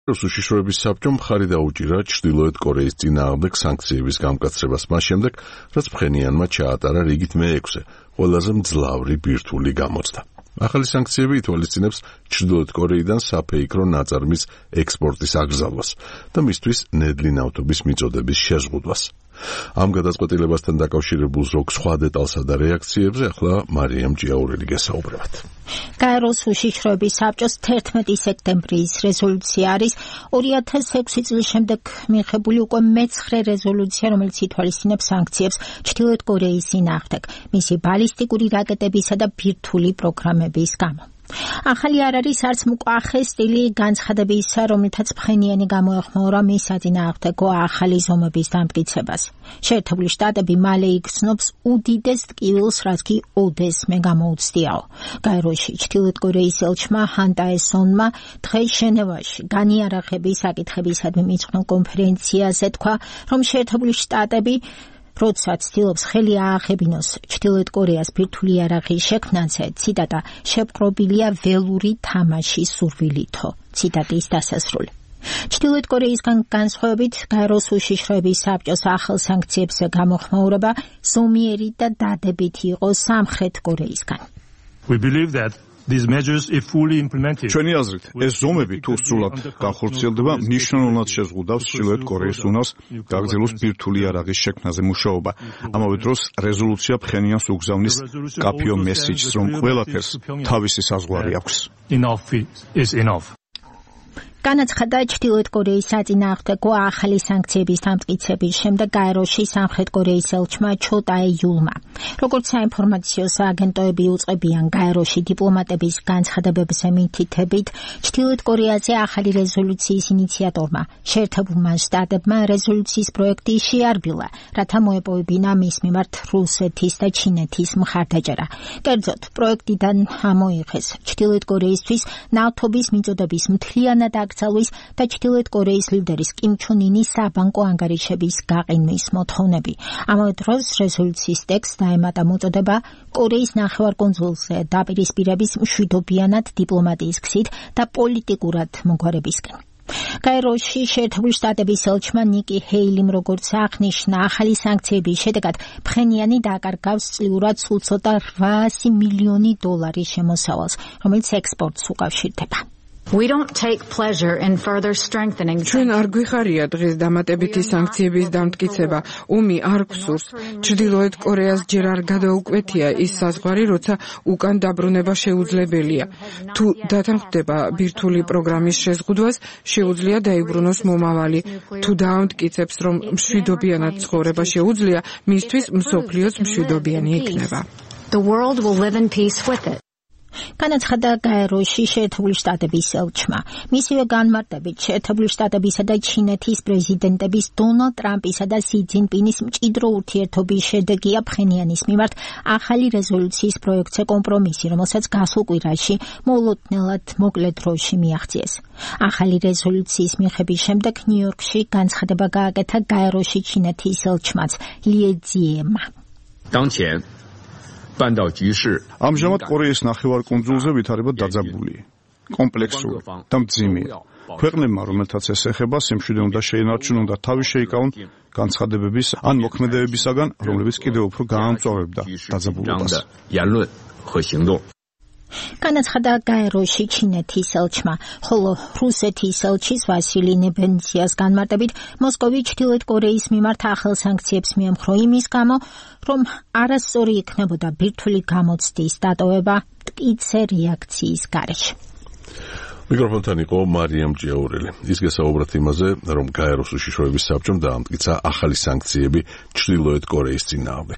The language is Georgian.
უშიშროების საბჭომ მხარი დაუჭირა ჩრდილოეთ კორეის წინააღმდეგ სანქციების გამკაცრებას მას შემდეგ, რაც ფხენიანმა ჩაატარა რიგით მე-6 ყველაზე მძლავრი ბირთვული გამოცდა. ახალი სანქციები ითვალისწინებს ჩრდილოეთ კორეიდან საფეიქრო ნაწარმის ექსპორტის აკრძალვას და მისთვის ნედლი ნავთობის მიწოდების შეზღუდვას. ამ გადაწყვეტილებასთან დაკავშირებულ ზოგ სხვა დეტალსა და რეაქციებზე ახლა მარიამ ჭიაურელი გესაუბრებათ. გაეროს უშიშროების საბჭოს 11 სექტემბრის რეზოლუცია არის 2006 წლის შემდეგ მიღებული უკვე მე-9 რეზოლუცია, რომელიც ითვალისწინებს სანქციებს ჩრდილოეთ კორეის წინააღმდეგ, მისი ბალისტიკური რაკეტებისა და ბირთვული პროგრამების გამო. ახალი არ არის არც მკვახე სტილი განცხადებისა, რომლითაც ფხენიანი გამოეხმაურა მის საწინააღმდეგო ახალი ზომების დამტკიცებას. შეერთებული შტატები მალე იგრძნობს უდიდეს ტკივილს, რაც კი ოდესმე გამოუცდიაო. გაეროში ჩრდილოეთ კორეის ელჩმა ჰანტაესონმა დღეს ჟენევაში განიარაღების საკითხებისადმი მიძღვნილ კონფერენციაზე თქვა, რომ შეერთებული შტატები როდესაც ცდილობს ხელი აახებინოს ჩრდილოეთ კორეას ბირთვული იარაღის შექმნაზე, ციტატა, შეპყრობილია ველური თამაშის სურვილითო. ციტატის დასასრული. ჩრდილოეთ კორეისგან განსხვავებით, გაეროს უშიშროების საბჭოს ახალ სანქციებზე გამოხმაურება ზომიერი და დადებითი იყო სამხრეთ კორეისგან. We believe that these measures, if fully implemented, ჩვენი აზრით, ეს ზომები თუ სრულად განხორციელდება, მნიშვნელოვნად შეზღუდავს ჩრდილოეთ კორეის უნარს გაგრძელოს ბირთვული იარაღის შექმნაზე მუშაობა. ამავე დროს რეზოლუცია ფხენიანს უგზავნის კაფიო მესიჯს, რომ ყველაფერს თავისი საზღვარი აქვს. enough is enough. განაცხადა ჩრდილოეთ კორეის საწინააღმდეგო ახალი სანქციების დამტკიცების შემდეგ გაეროში სამხრეთ კორეის ელჩმა ჩო ტაე-იულმა. როგორც საინფორმაციო სააგენტოები უწყებიან გაეროში დიპლომატების განცხადებებზე მითითებით, ჩრდილოეთ კორეაზე ახალი რეზოლუციის ინიციატორმა, შეერთებულმა შტატებმა რეზოლუციის პროექტი შეარბილა, რათა მოეპოვებინა მის მიმართ რუსეთის და ჩინეთის მხარდაჭერა. კერძოდ, პროექტიდან ამოიღეს ჩრდილოეთ კორეისთვის ნავთობის მიწოდების მთლიანად აკრძალვის და ჩრდილოეთ კორეის ლიდერის კიმ ჩონ ინის საბანკო ანგარიშების გაყინვის მოთხოვნები. ამავე დროს რეზოლუციის ტექსტს დაემატა მოწოდება კორეის ნახევარკუნძულზე დაპირისპირების მშვიდობიანად დიპლომატიის გზით და პოლიტიკურად მოგვარებისკენ. გაეროში შეერთებული შტატების ელჩმა ნიკი ჰეილიმ როგორც აღნიშნა, ახალი სანქციების შედეგად ფხენიანი დააკარგავს წლიურად სულ ცოტა $800 მილიონი შემოსავალს, რომელიც ექსპორტს უკავშირდება. We don't take pleasure in further strengthening. ჩვენ არ გვიხარია დღეს დამატებითი სანქციების დამტკიცება. ომი არ გვსურს. ჩრდილოეთ კორეას ჯერ არ გადაუკვეთია ის საზღვარი, როცა უკან დაბრუნება შეუძლებელია. თუ დათანხმდება ბირთვული პროგრამის შეზღუდვას, შეუძლია დაიბრუნოს მომავალი. თუ დაამტკიცებს, რომ მშვიდობიანად ცხოვრება შეუძლია, მისთვის მსოფლიოც მშვიდობიანი იქნება. The world will live in peace with it. განაცხადა გაეროში შეერთებული შტატების ელჩმა. მისივე განმარტებით, შეერთებული შტატებისა და ჩინეთის პრეზიდენტების დონალდ ტრამპისა და სი ძინპინის მჭიდრო ურთიერთობის შედეგია ფხენიანის მიმართ ახალი რეზოლუციის პროექტზე კომპრომისი, რომელსაც გასულ კვირაში მოულოდნელად მოკლე დროში მიაღწიეს. ახალი რეზოლუციის მიღების შემდეგ ნიუ-იორკში განცხადება გააკეთა გაეროში ჩინეთის ელჩმაც ლიეძიემმა. ამჟამად კორეის ნახევარკუნძულზე ვითარება დაძაბული, კომპლექსური და მძიმეა. ქვეყნებმა, რომელთაც ეს ეხება, სიმშვიდე უნდა შეინარჩუნონ და თავი შეიკავონ განცხადებების ან მოქმედებებისაგან, რომლებიც კიდევ უფრო გაამწვავებდა დაძაბულობას. განაცხადა გაეროში ჩინეთის ელჩმა, ხოლო რუსეთის ელჩის ვასილი ნებენციას განმარტებით, მოსკოვი ჩრდილოეთ კორეის მიმართ ახალ სანქციებს მიემხრო იმის გამო, რომ არასწორი იქნებოდა ბირთვული გამოცდის დატოვება მტკიცე რეაქციის გარეშე. მიკროფონთან იყო მარიამ ჭიაურელი. ის გესაუბრათ იმაზე, რომ გაეროს უშიშროების საბჭომ დაამტკიცა ახალი სანქციები ჩრდილოეთ კორეის წინააღმდეგ.